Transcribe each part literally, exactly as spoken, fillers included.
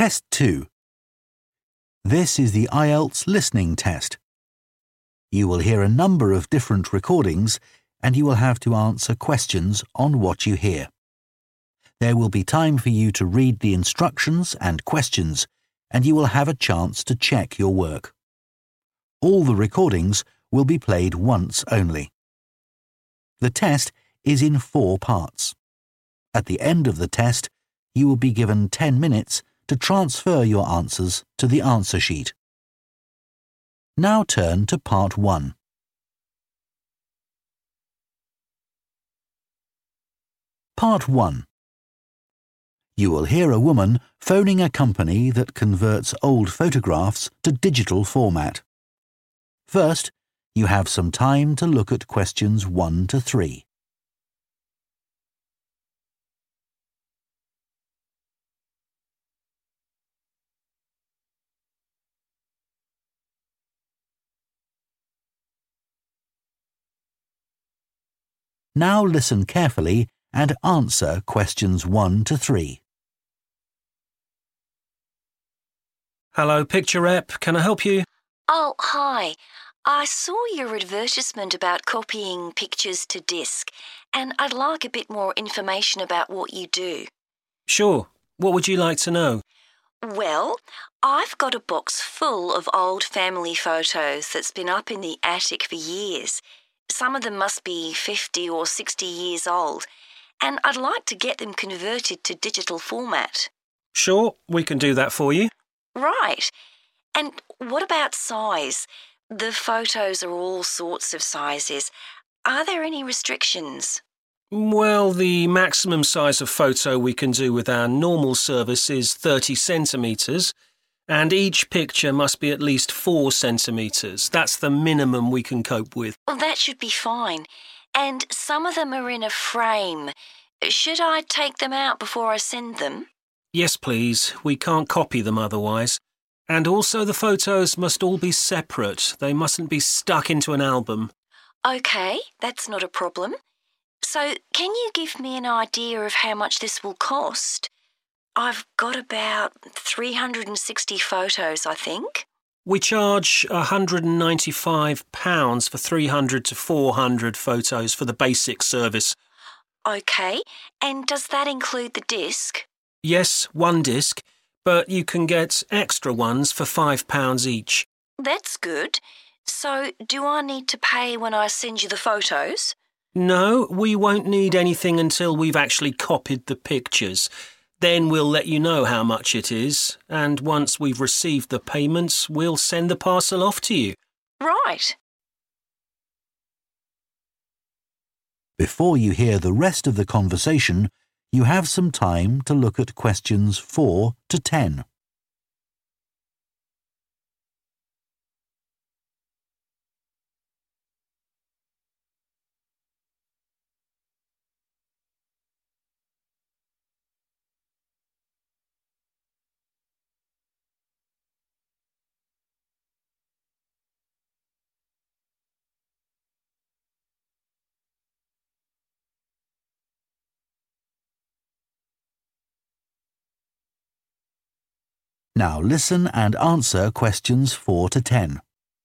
Test two. This is the I E L T S listening test. You will hear a number of different recordings and you will have to answer questions on what you hear. There will be time for you to read the instructions and questions, and you will have a chance to check your work. All the recordings will be played once only. The test is in four parts. At the end of the test, you will be given ten minutes to transfer your answers to the answer sheet. Now turn to part one. Part one. You will hear a woman phoning a company that converts old photographs to digital format. First, you have some time to look at questions one to three. Now listen carefully and answer questions one to three. Hello, Picture Rep. Can I help you? Oh, hi. I saw your advertisement about copying pictures to disk, and I'd like a bit more information about what you do. Sure. What would you like to know? Well, I've got a box full of old family photos that's been up in the attic for years. Some of them must be fifty or sixty years old, and I'd like to get them converted to digital format. Sure, we can do that for you. Right. And what about size? The photos are all sorts of sizes. Are there any restrictions? Well, the maximum size of photo we can do with our normal service is thirty centimetres, and each picture must be at least four centimetres. That's the minimum we can cope with. Well, that should be fine. And some of them are in a frame. Should I take them out before I send them? Yes, please. We can't copy them otherwise. And also the photos must all be separate. They mustn't be stuck into an album. OK, that's not a problem. So can you give me an idea of how much this will cost? I've got about three hundred sixty photos, I think. We charge one hundred ninety-five pounds for three hundred to four hundred photos for the basic service. OK, and does that include the disc? Yes, one disc, but you can get extra ones for five pounds each. That's good. So do I need to pay when I send you the photos? No, we won't need anything until we've actually copied the pictures. Then we'll let you know how much it is, and once we've received the payments, we'll send the parcel off to you. Right. Before you hear the rest of the conversation, you have some time to look at questions four to ten. Now listen and answer questions four to ten.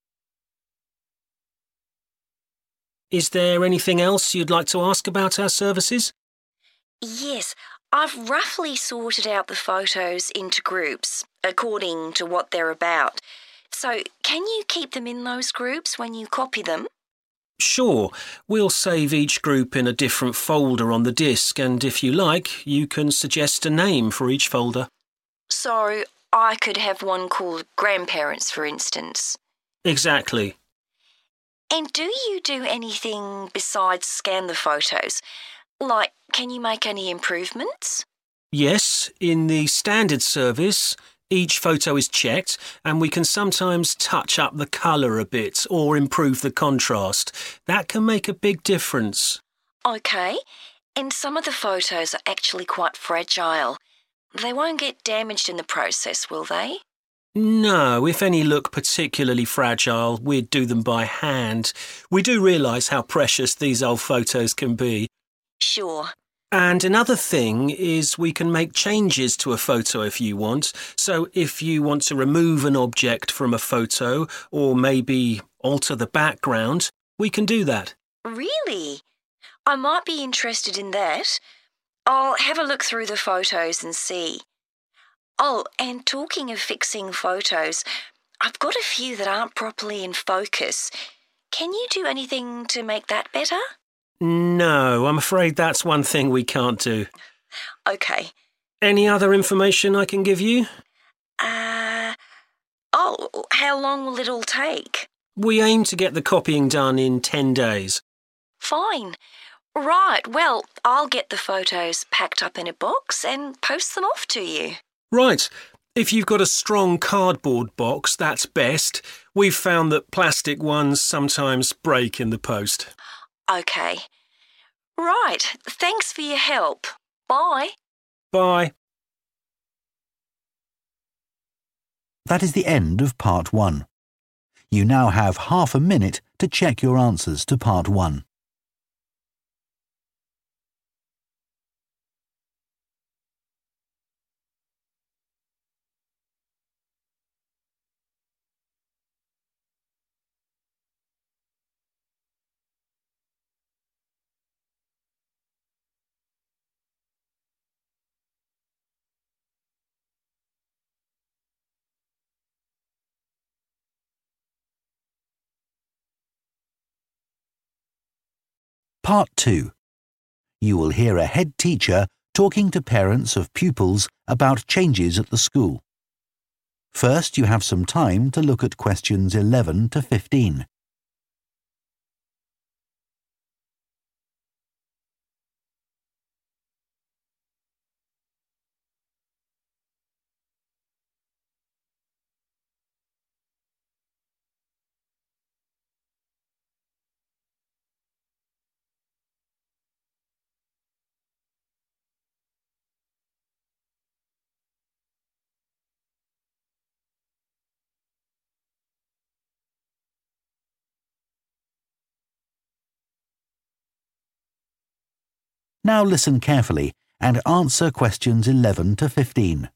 Is there anything else you'd like to ask about our services? Yes, I've roughly sorted out the photos into groups, according to what they're about. So can you keep them in those groups when you copy them? Sure. We'll save each group in a different folder on the disk, and if you like, you can suggest a name for each folder. So I could have one called Grandparents, for instance. Exactly. And do you do anything besides scan the photos? Like, can you make any improvements? Yes, in the standard service, each photo is checked and we can sometimes touch up the colour a bit or improve the contrast. That can make a big difference. OK. And some of the photos are actually quite fragile. They won't get damaged in the process, will they? No, if any look particularly fragile, we'd do them by hand. We do realise how precious these old photos can be. Sure. And another thing is we can make changes to a photo if you want. So if you want to remove an object from a photo or maybe alter the background, we can do that. Really? I might be interested in that. I'll have a look through the photos and see. Oh, and talking of fixing photos, I've got a few that aren't properly in focus. Can you do anything to make that better? No, I'm afraid that's one thing we can't do. OK. Any other information I can give you? Uh, oh, how long will it all take? We aim to get the copying done in ten days. Fine. Right, well, I'll get the photos packed up in a box and post them off to you. Right. If you've got a strong cardboard box, that's best. We've found that plastic ones sometimes break in the post. OK. Right, thanks for your help. Bye. Bye. That is the end of part one. You now have half a minute to check your answers to part one. Part two. You will hear a head teacher talking to parents of pupils about changes at the school. First, you have some time to look at questions eleven to fifteen. Now listen carefully and answer questions eleven to fifteen.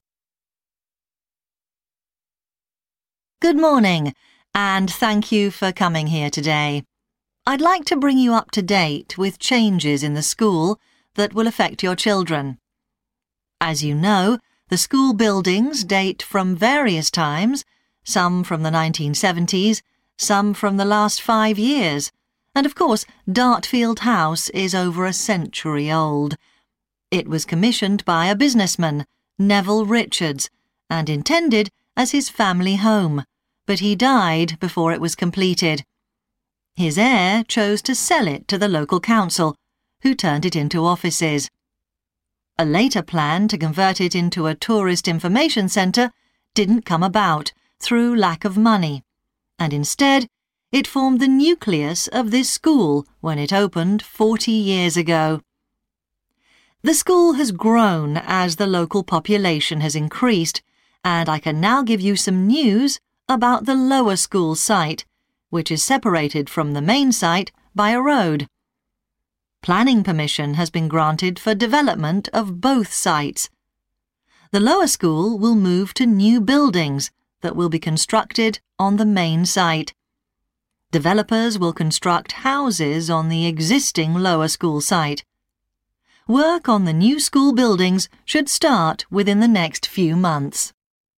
Good morning, and thank you for coming here today. I'd like to bring you up to date with changes in the school that will affect your children. As you know, the school buildings date from various times, some from the nineteen seventies, some from the last five years, and of course Dartfield House is over a century old. It was commissioned by a businessman, Neville Richards, and intended as his family home, but he died before it was completed. His heir chose to sell it to the local council, who turned it into offices. A later plan to convert it into a tourist information centre didn't come about through lack of money, and instead it formed the nucleus of this school when it opened forty years ago. The school has grown as the local population has increased, and I can now give you some news about the lower school site, which is separated from the main site by a road. Planning permission has been granted for development of both sites. The lower school will move to new buildings that will be constructed on the main site. Developers will construct houses on the existing lower school site. Work on the new school buildings should start within the next few months.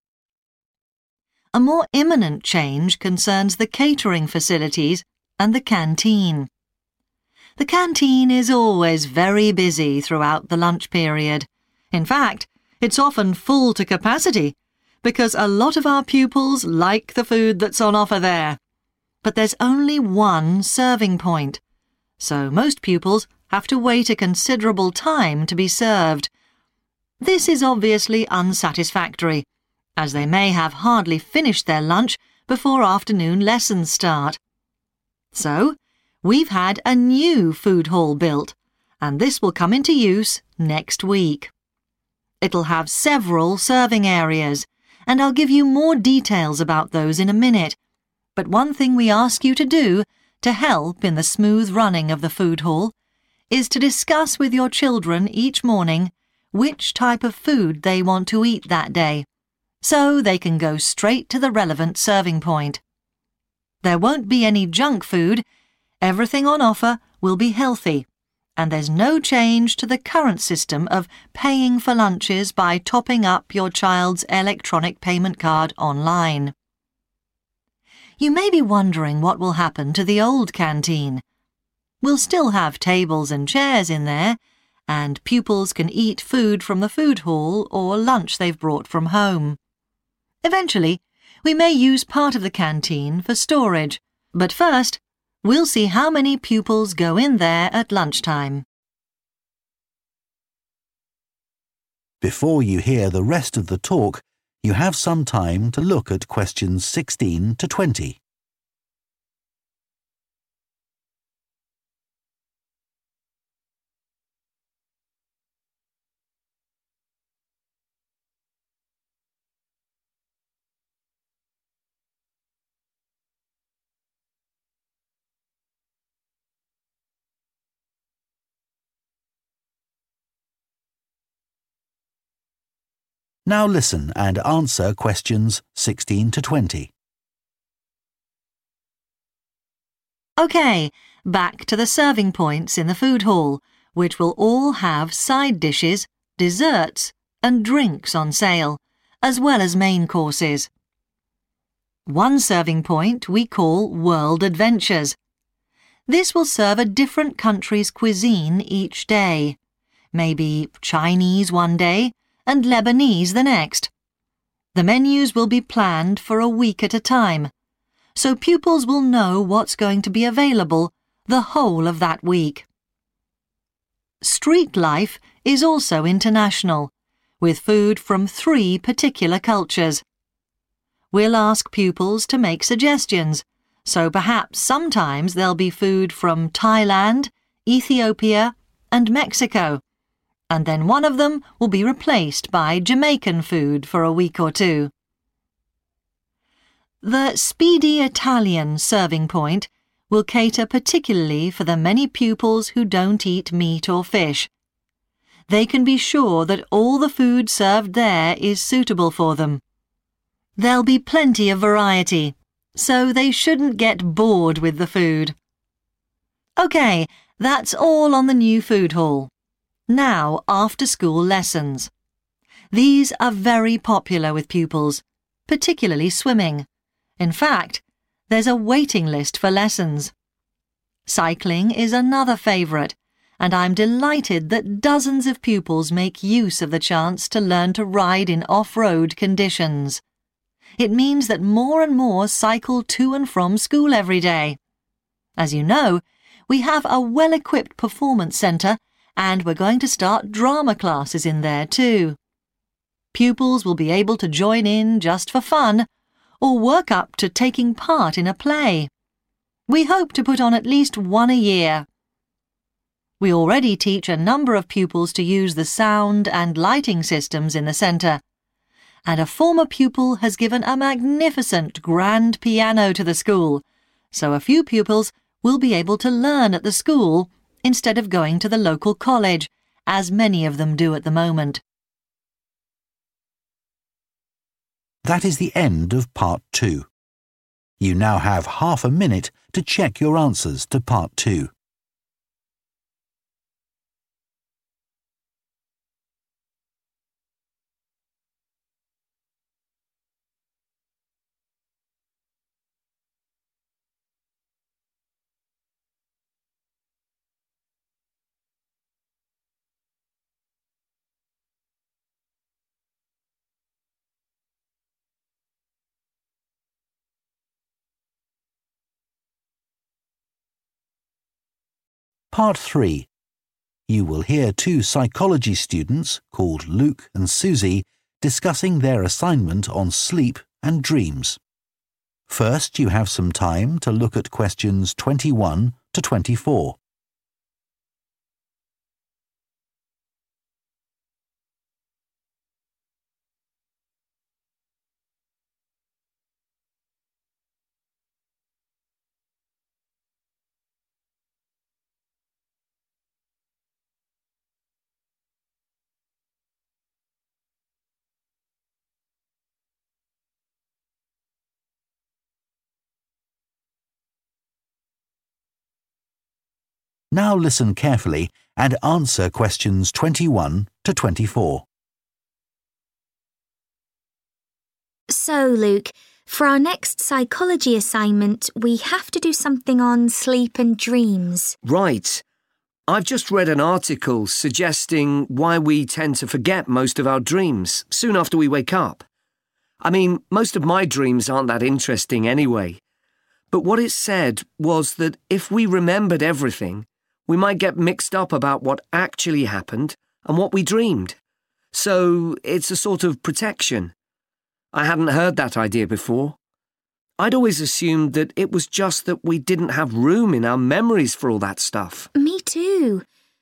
A more imminent change concerns the catering facilities and the canteen. The canteen is always very busy throughout the lunch period. In fact, it's often full to capacity because a lot of our pupils like the food that's on offer there. But there's only one serving point, so most pupils have to wait a considerable time to be served. This is obviously unsatisfactory, as they may have hardly finished their lunch before afternoon lessons start. So, we've had a new food hall built, and this will come into use next week. It'll have several serving areas, and I'll give you more details about those in a minute. But one thing we ask you to do to help in the smooth running of the food hall is to discuss with your children each morning which type of food they want to eat that day, so they can go straight to the relevant serving point. There won't be any junk food, everything on offer will be healthy, and there's no change to the current system of paying for lunches by topping up your child's electronic payment card online. You may be wondering what will happen to the old canteen. We'll still have tables and chairs in there, and pupils can eat food from the food hall or lunch they've brought from home. Eventually, we may use part of the canteen for storage, but first, we'll see how many pupils go in there at lunchtime. Before you hear the rest of the talk, you have some time to look at questions sixteen to twenty. Now listen and answer questions sixteen to twenty. OK, back to the serving points in the food hall, which will all have side dishes, desserts and drinks on sale, as well as main courses. One serving point we call World Adventures. This will serve a different country's cuisine each day. Maybe Chinese one day, and Lebanese the next. The menus will be planned for a week at a time, so pupils will know what's going to be available the whole of that week. Street life is also international, with food from three particular cultures. We'll ask pupils to make suggestions, so perhaps sometimes there'll be food from Thailand, Ethiopia, and Mexico, and then one of them will be replaced by Jamaican food for a week or two. The Speedy Italian serving point will cater particularly for the many pupils who don't eat meat or fish. They can be sure that all the food served there is suitable for them. There'll be plenty of variety, so they shouldn't get bored with the food. OK, that's all on the new food hall. Now, after-school lessons. These are very popular with pupils, particularly swimming. In fact, there's a waiting list for lessons. Cycling is another favourite, and I'm delighted that dozens of pupils make use of the chance to learn to ride in off-road conditions. It means that more and more cycle to and from school every day. As you know, we have a well-equipped performance centre, and we're going to start drama classes in there too. Pupils will be able to join in just for fun, or work up to taking part in a play. We hope to put on at least one a year. We already teach a number of pupils to use the sound and lighting systems in the centre, and a former pupil has given a magnificent grand piano to the school, so a few pupils will be able to learn at the school instead of going to the local college, as many of them do at the moment. That is the end of part two. You now have half a minute to check your answers to part two. Part three. You will hear two psychology students, called Luke and Susie, discussing their assignment on sleep and dreams. First, you have some time to look at questions twenty-one to twenty-four. Now listen carefully and answer questions twenty-one to twenty-four. So, Luke, for our next psychology assignment, we have to do something on sleep and dreams. Right. I've just read an article suggesting why we tend to forget most of our dreams soon after we wake up. I mean, most of my dreams aren't that interesting anyway. But what it said was that if we remembered everything, we might get mixed up about what actually happened and what we dreamed. So it's a sort of protection. I hadn't heard that idea before. I'd always assumed that it was just that we didn't have room in our memories for all that stuff. Me too.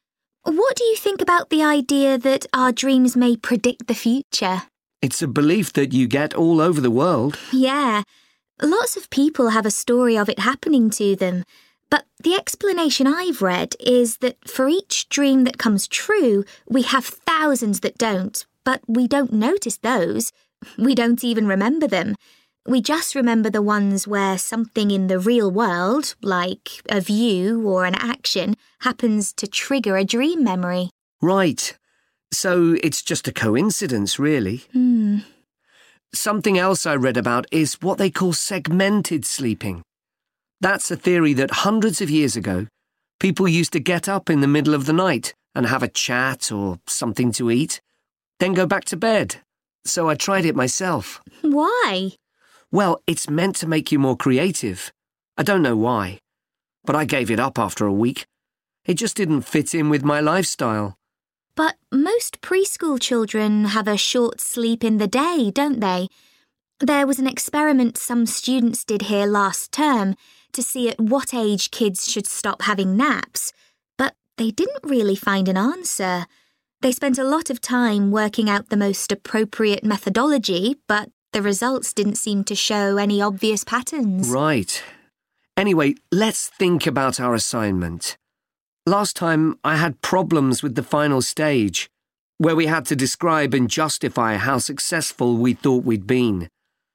What do you think about the idea that our dreams may predict the future? It's a belief that you get all over the world. Yeah. Lots of people have a story of it happening to them. But the explanation I've read is that for each dream that comes true, we have thousands that don't, but we don't notice those. We don't even remember them. We just remember the ones where something in the real world, like a view or an action, happens to trigger a dream memory. Right. So it's just a coincidence, really. Hmm. Something else I read about is what they call segmented sleeping. That's a theory that hundreds of years ago, people used to get up in the middle of the night and have a chat or something to eat, then go back to bed. So I tried it myself. Why? Well, it's meant to make you more creative. I don't know why, but I gave it up after a week. It just didn't fit in with my lifestyle. But most preschool children have a short sleep in the day, don't they? There was an experiment some students did here last term to see at what age kids should stop having naps, but they didn't really find an answer. They spent a lot of time working out the most appropriate methodology, but the results didn't seem to show any obvious patterns. Right. Anyway, let's think about our assignment. Last time I had problems with the final stage, where we had to describe and justify how successful we thought we'd been.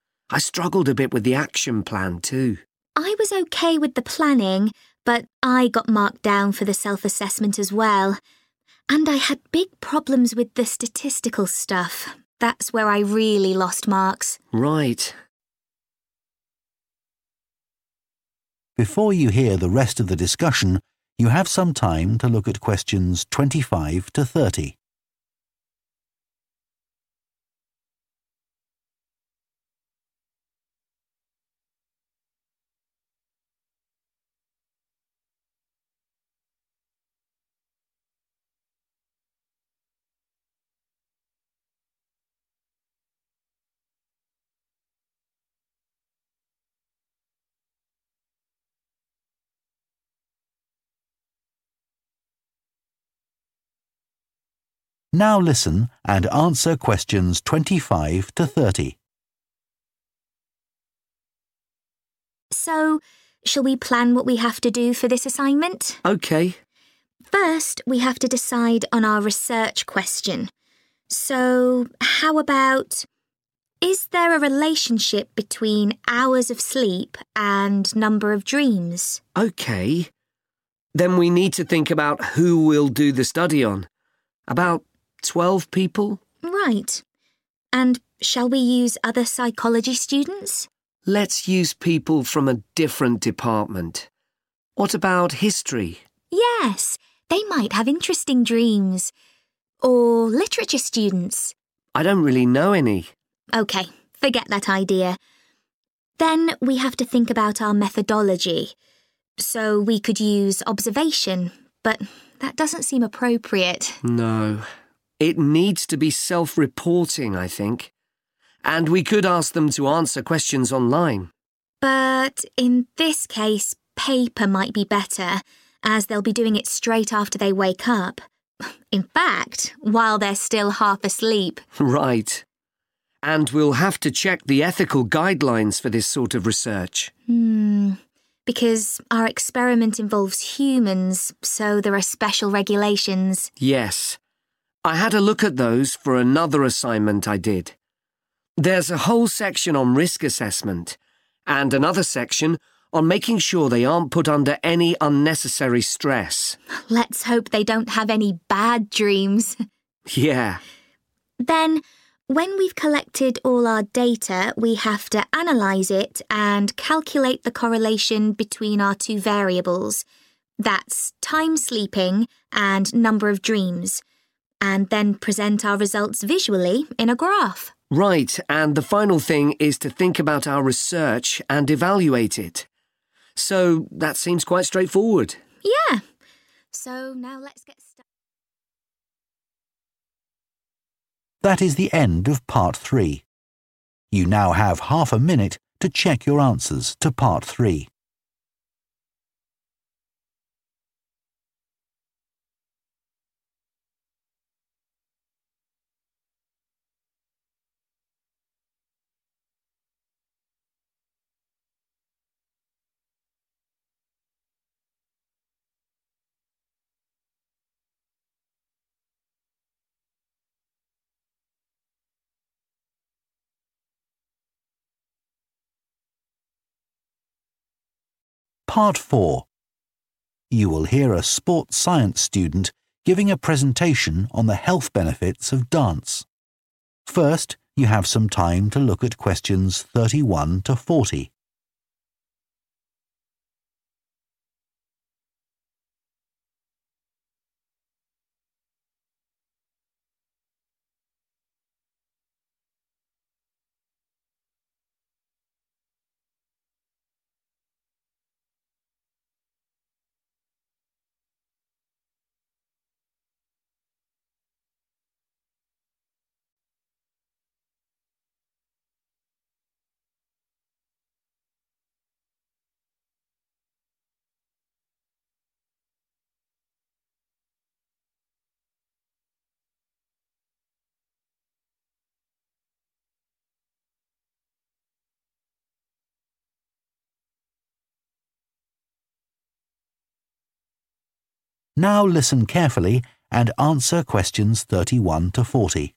I struggled a bit with the action plan too. I was okay with the planning, but I got marked down for the self-assessment as well. And I had big problems with the statistical stuff. That's where I really lost marks. Right. Before you hear the rest of the discussion, you have some time to look at questions twenty-five to thirty. Now listen and answer questions twenty-five to thirty. So, shall we plan what we have to do for this assignment? Okay. First, we have to decide on our research question. So, how about, is there a relationship between hours of sleep and number of dreams? Okay. Then we need to think about who we'll do the study on. About twelve people? Right. And shall we use other psychology students? Let's use people from a different department. What about history? Yes, they might have interesting dreams. Or literature students. I don't really know any. OK, forget that idea. Then we have to think about our methodology. So we could use observation, but that doesn't seem appropriate. No. It needs to be self-reporting, I think. And we could ask them to answer questions online. But in this case, paper might be better, as they'll be doing it straight after they wake up. In fact, while they're still half asleep. Right. And we'll have to check the ethical guidelines for this sort of research. Hmm. Because our experiment involves humans, so there are special regulations. Yes. I had a look at those for another assignment I did. There's a whole section on risk assessment and another section on making sure they aren't put under any unnecessary stress. Let's hope they don't have any bad dreams. Yeah. Then, when we've collected all our data, we have to analyse it and calculate the correlation between our two variables. That's time sleeping and number of dreams. And then present our results visually in a graph. Right, and the final thing is to think about our research and evaluate it. So that seems quite straightforward. Yeah. So now let's get started. That is the end of part three. You now have half a minute to check your answers to part three. Part four. You will hear a sports science student giving a presentation on the health benefits of dance. First, you have some time to look at questions thirty-one to forty. Now listen carefully and answer questions thirty-one to forty.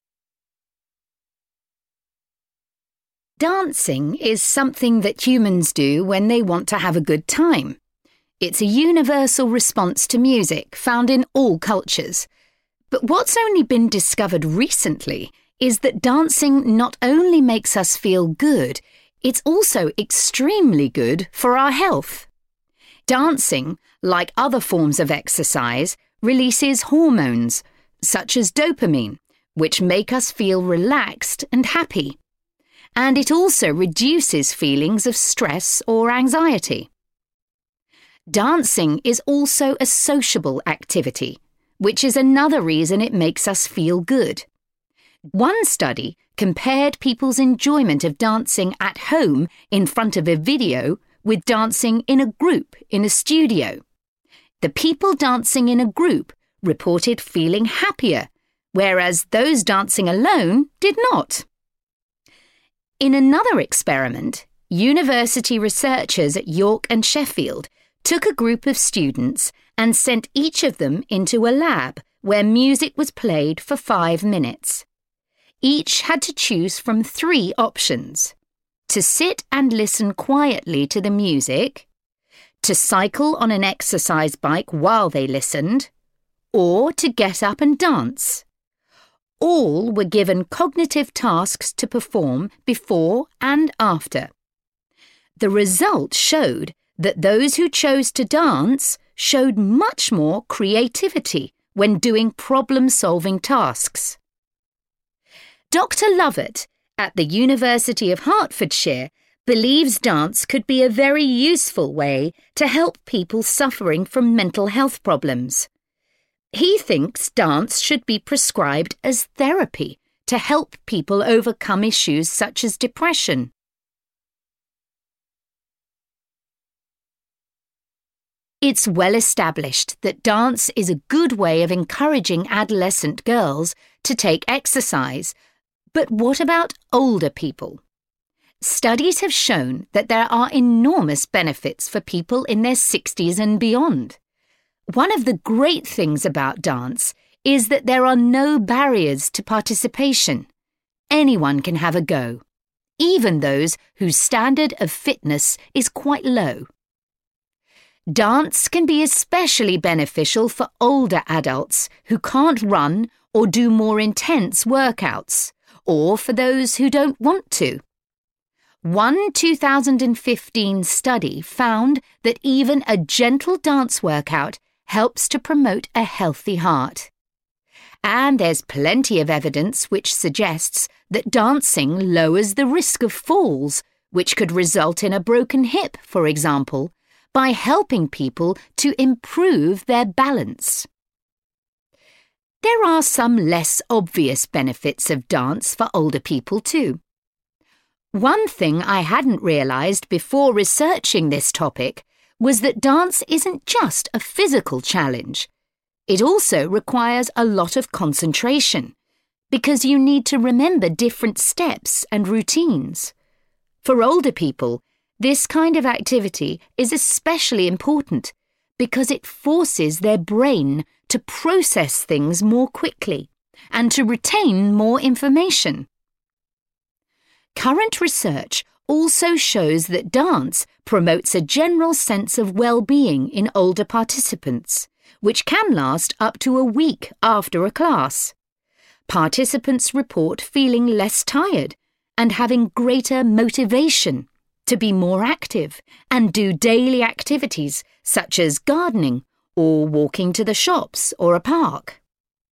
Dancing is something that humans do when they want to have a good time. It's a universal response to music found in all cultures. But what's only been discovered recently is that dancing not only makes us feel good, it's also extremely good for our health. Dancing, like other forms of exercise, releases hormones, such as dopamine, which make us feel relaxed and happy. And it also reduces feelings of stress or anxiety. Dancing is also a sociable activity, which is another reason it makes us feel good. One study compared people's enjoyment of dancing at home in front of a video with dancing in a group in a studio. The people dancing in a group reported feeling happier, whereas those dancing alone did not. In another experiment, university researchers at York and Sheffield took a group of students and sent each of them into a lab where music was played for five minutes. Each had to choose from three options: to sit and listen quietly to the music, to cycle on an exercise bike while they listened, or to get up and dance. All were given cognitive tasks to perform before and after. The results showed that those who chose to dance showed much more creativity when doing problem-solving tasks. Doctor Lovett at the University of Hertfordshire believes dance could be a very useful way to help people suffering from mental health problems. He thinks dance should be prescribed as therapy to help people overcome issues such as depression. It's well established that dance is a good way of encouraging adolescent girls to take exercise. But what about older people? Studies have shown that there are enormous benefits for people in their sixties and beyond. One of the great things about dance is that there are no barriers to participation. Anyone can have a go, even those whose standard of fitness is quite low. Dance can be especially beneficial for older adults who can't run or do more intense workouts, or for those who don't want to. One two thousand fifteen study found that even a gentle dance workout helps to promote a healthy heart. And there's plenty of evidence which suggests that dancing lowers the risk of falls, which could result in a broken hip, for example, by helping people to improve their balance. There are some less obvious benefits of dance for older people too. One thing I hadn't realised before researching this topic was that dance isn't just a physical challenge. It also requires a lot of concentration, because you need to remember different steps and routines. For older people, this kind of activity is especially important because it forces their brain to process things more quickly and to retain more information. Current research also shows that dance promotes a general sense of well-being in older participants, which can last up to a week after a class. Participants report feeling less tired and having greater motivation to be more active and do daily activities such as gardening or walking to the shops or a park.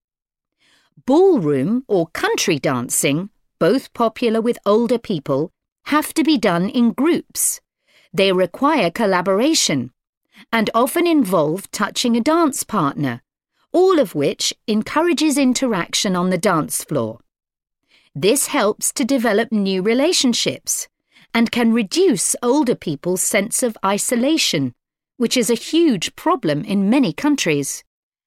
Ballroom or country dancing, both popular with older people, have to be done in groups. They require collaboration and often involve touching a dance partner, all of which encourages interaction on the dance floor. This helps to develop new relationships and can reduce older people's sense of isolation, which is a huge problem in many countries.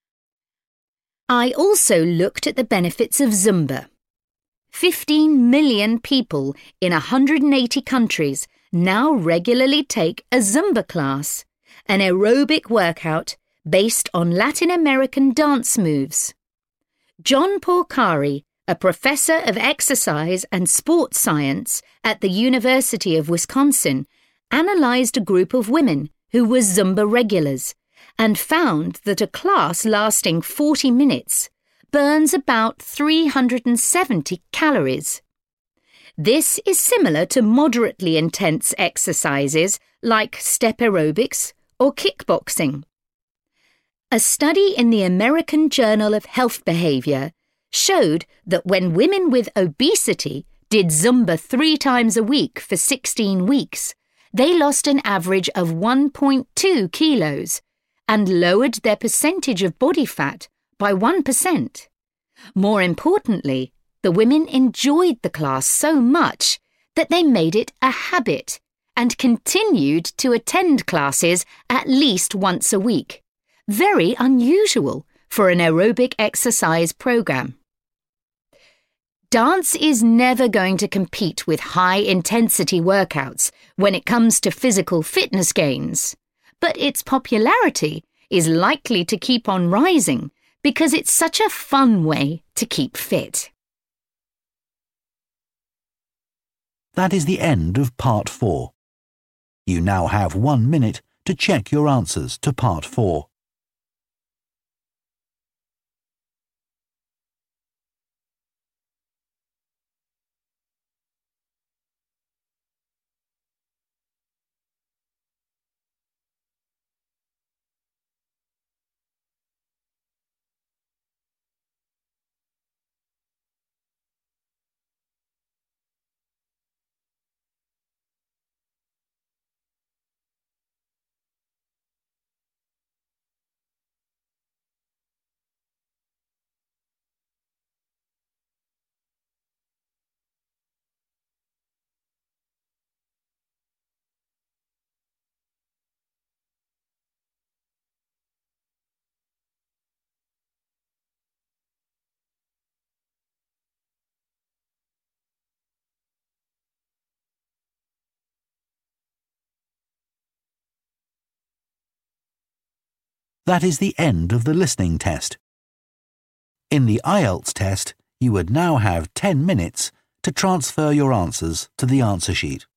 I also looked at the benefits of Zumba. fifteen million people in one hundred eighty countries now regularly take a Zumba class, an aerobic workout based on Latin American dance moves. John Porcari, a professor of exercise and sports science at the University of Wisconsin, analysed a group of women who were Zumba regulars and found that a class lasting forty minutes burns about three hundred seventy calories. This is similar to moderately intense exercises like step aerobics or kickboxing. A study in the American Journal of Health Behavior showed that when women with obesity did Zumba three times a week for sixteen weeks, they lost an average of one point two kilos and lowered their percentage of body fat by one percent. More importantly, the women enjoyed the class so much that they made it a habit and continued to attend classes at least once a week. Very unusual for an aerobic exercise program. Dance is never going to compete with high-intensity workouts when it comes to physical fitness gains, but its popularity is likely to keep on rising because it's such a fun way to keep fit. That is the end of part four. You now have one minute to check your answers to part four. That is the end of the listening test. In the I E L T S test, you would now have ten minutes to transfer your answers to the answer sheet.